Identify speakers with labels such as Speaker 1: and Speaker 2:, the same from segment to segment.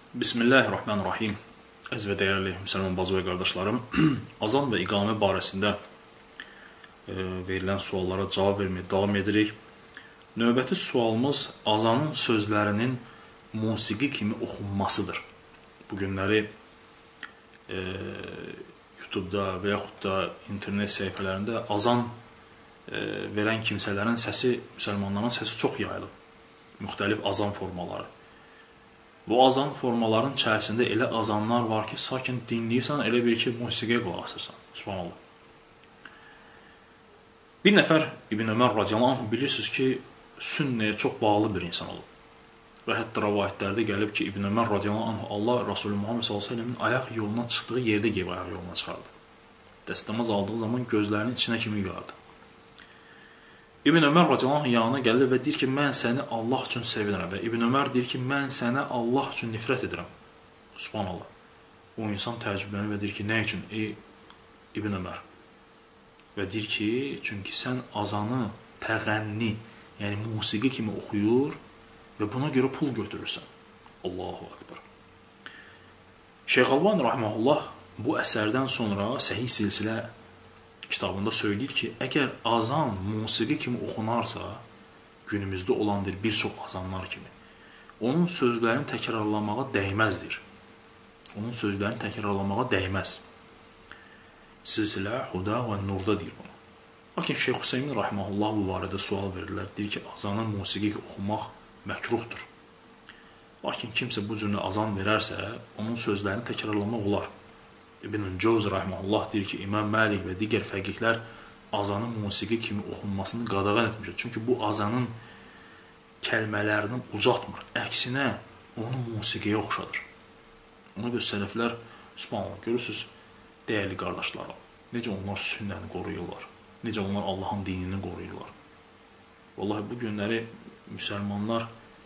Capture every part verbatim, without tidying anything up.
Speaker 1: Bismillahirrahmanirrahim. Əziz və dəyərli müsəlman bacı və qardaşlarım, azan və iqamə barəsində e, verilən suallara cavab verməyə davam edirik. Növbəti sualımız azanın sözlərinin musiqi kimi oxunmasıdır. Bu günləri e, YouTube-da və yaxud da internet səhifələrində azan e, verən kimsələrin səsi, müsəlmanların səsi çox yayılıb. Müxtəlif azan formaları. Bu azan formaların içərisində elə azanlar var ki, sakin dinləyirsən, elə bir ki, musiqiyə qulaq asırsan. Subhanallah. Bir nəfər İbn Ömər radiyallahu anh bilirsiniz ki, sünnəyə çox bağlı bir insan olub. Və hətta rəvayətlərdə gəlib ki, İbn Ömər radiyallahu anh Allah Rasulü Muhammed sallallahu əleyhi və səlləmin ayaq yoluna çıxdığı yerdə gəlib ayaq yoluna çıxardı. Dəstəmaz aldığı zaman gözlərinin içinə kimi yuyardı. İbn Ömər radiyallahu anh yanına gəlir və deyir ki, mən səni Allah üçün sevinirəm. Və İbn Ömər deyir ki, mən sənə Allah üçün nifrət edirəm. Subhanallah. O insan təəccüblənir və deyir ki, nə üçün? Ey İbn Ömər. Və deyir ki, çünki sən azanı təğənni, yəni musiqi kimi oxuyur və buna görə pul götürürsən. Allahu Akbar. Şeyx Albani rahimehullah bu əsərdən sonra Səhih silsilə kitabında söyləyir ki, əgər azan musiqi kimi oxunarsa, günümüzdə olandır bir çox azanlar kimi, onun sözlərini təkrarlamağa dəyməzdir. Onun sözlərini təkrarlamağa dəyməz. Silsilə, Huda və Nurda deyir bunu. Lakin Şeyx Hüseymin rahimehullah bu barədə sual verirlər. Deyir ki, azanın musiqi oxumaq məkruhdur. Lakin kimsə bu cürlə azan verərsə, onun sözlərini təkrarlamaq olar. İbn Cəvzi rahimehullah deyir ki, İmam Məlik və digər fəqihlər azanın musiqi kimi oxunmasını qadağan etmişdir. Çünki bu azanın kəlmələrini ucaltmır. Əksinə, onu musiqiyə oxşadır. Ona görə sələflər, subhanallah, görürsünüz, dəyərli qardaşlarım, necə onlar sünnəni qoruyurlar, necə onlar Allahın dinini qoruyurlar. Vallahi bu günləri müsəlmanlar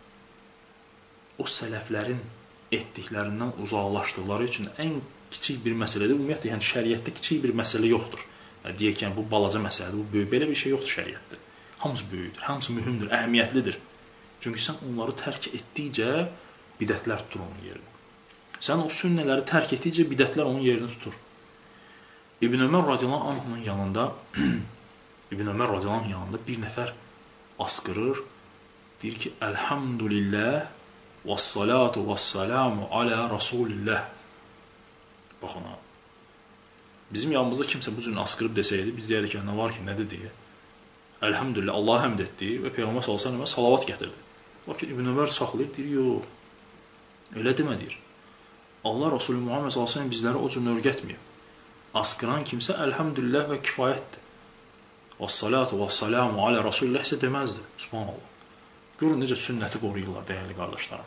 Speaker 1: o sələflərin etdiklərindən uzaqlaşdıqları üçün ən kiçik bir məsələdir. Ümumiyyətlə, yəni şəriətdə kiçik bir məsələ yoxdur. Yəni, deyək ki, yəni, bu balaca məsələdir, bu böyük, belə bir şey yoxdur şəriətdə. Hamısı böyükdür, hamısı mühümdür, əhəmiyyətlidir. Çünki sən onları tərk etdikcə bidətlər tutur onun yerini. Sən o sünnələri tərk etdikcə bidətlər onun yerini tutur. İbn Ömər radiyallahu anh'ın yanında İbn Ömər radiyallahu anh yanında bir nəfər asqırır, deyir ki, Elhamdülillah və salatu və salamu alə Rasulillah. Baxın, bizim yanımızda kimsə bu cürün asqırıb desəydi, biz deyirik ki, nə var ki, nədir deyə. Elhamdülillah, Allah həmd etdi və Peyğəmbər sallallahu əleyhi və səlləm salavat gətirdi. Lakin İbn Ömər saxlayır, deyir, yox, elə demə deyir. Allah Rasulü Muhammed sallallahu əleyhi və səlləm bizləri o cürün örgətməyib. Asqıran kimsə elhamdülillah və kifayətdir. Və salatu və salamu alə Rasulillah isə deməzdir. Subhanallah. Görün necə sünnəti qoruyurlar, dəyərli qardaşlarım.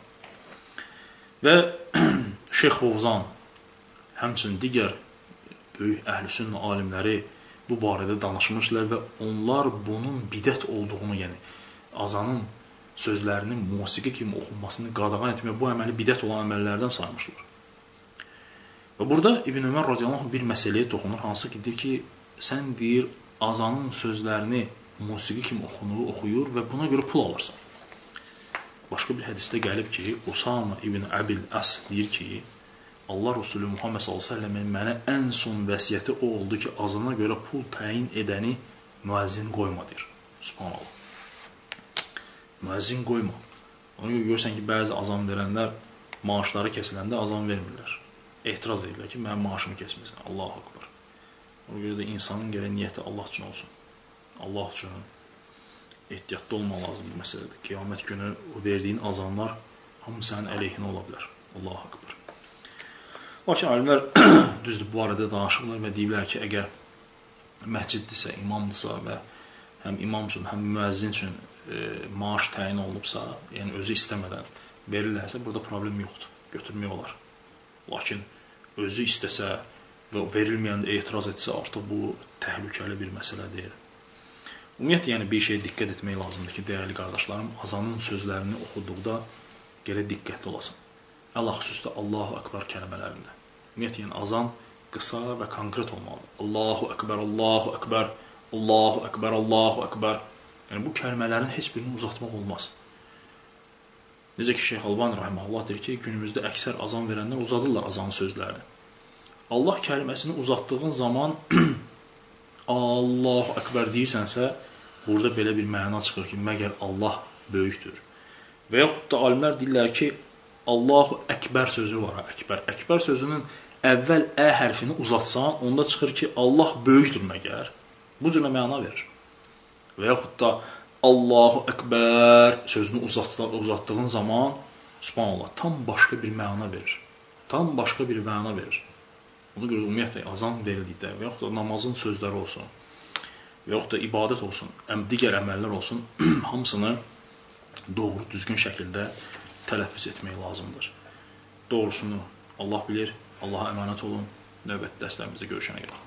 Speaker 1: Və Şeyx Fovzan, həmçinin digər böyük əhl-i-sünnə alimləri bu barədə danışmışlar və onlar bunun bidət olduğunu, yəni azanın sözlərinin musiqi kimi oxunmasını qadağan etmək, bu əməli bidət olan əməllərdən saymışlar. Və burada İbn Ömər radiyallahu anh bir məsələyə toxunur, hansı ki, deyir ki, sən deyir, azanın sözlərini musiqi kimi oxunur, oxuyur və buna görə pul alırsan. Başqa bir hədisdə gəlib ki, Usama ibn Abil As deyir ki, Allah Rasulü Muhammed sallallahu əleyhi və səlləmin mənə ən son vəsiyyəti o oldu ki, azana görə pul təyin edəni müəzzin qoyma deyir. Subhanallah. Müəzzin qoyma. Ona görə görürsən ki, bəzi azan verənlər maaşları kesiləndə azan vermirlər. Etiraz edirlər ki, mənim maaşımı kesmirsən. Allahu Akbar. Ona görə də insanın gərək niyyəti Allah üçün olsun. Allah üçün ehtiyatlı olmaq lazım bu məsələdir. Qiyamət günü o verdiyin azanlar hamı sənin əleyhinə ola bilər. Allahu Akbar. Lakin alimlər düzdür bu arada danışırlar və deyirlər ki, əgər məsciddirsə, imamdırsa və həm imam üçün, həm müəzzin üçün e, maaş təyin olunubsa, yəni özü istəmədən verirlərsə, burada problem yoxdur, götürmək olar. Lakin özü istəsə və verilməyəndə etiraz etsə, artıq bu təhlükəli bir məsələ deyil. Ümumiyyətlə, yəni bir şeyə diqqət etmək lazımdır ki, dəyərli qardaşlarım, azanın sözlərini oxuduqda gərək diqqətli olasın. Allah xüsusda Allahu Akbar kəlmələrində. Ümumiyyətlə, yəni azan qısa və konkret olmalıdır. Allahu Akbar, Allahu Akbar, Allahu Akbar, Allahu Akbar. Yəni bu kəlmələrin heç birini uzatmaq olmaz. Necə ki, Şeyx Albani rahimehullah deyir ki, günümüzdə əksər azan verənlər uzadırlar azan sözlərini. Allah kəliməsini uzatdığın zaman Allahu Ekber deyirsənsə, burada belə bir məna çıxır ki, məgər Allah böyükdür. Və yaxud da alimlər deyirlər ki, Allahu Ekber sözü var, Ekber. Ekber sözünün əvvəl ə hərfini uzatsan, onda çıxır ki, Allah böyükdür məgər. Bu cürə məna verir. Və yaxud da Allahu Ekber sözünü uzatdığın zaman, subhanallah, tam başqa bir məna verir. Tam başqa bir məna verir. Ona görə ümumiyyətlə azan verildikdə və yaxud da namazın sözləri olsun və yaxud da ibadət olsun, digər əməllər olsun, hamısını doğru, düzgün şəkildə tələffüz etmək lazımdır. Doğrusunu Allah bilir, Allaha əmanət olun, növbəti dərslərimizdə görüşənə qədər.